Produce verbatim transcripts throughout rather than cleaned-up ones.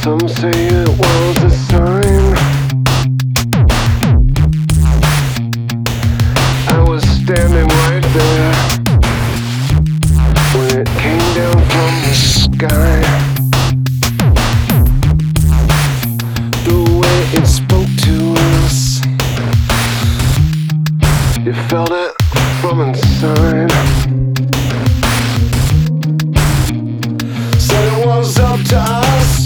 Some say it was a sign. I was standing right there when it came down from the sky. The way it spoke to us, you felt it from inside. Said it was up to us,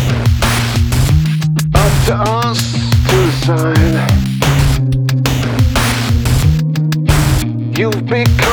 up to us to decide. You've become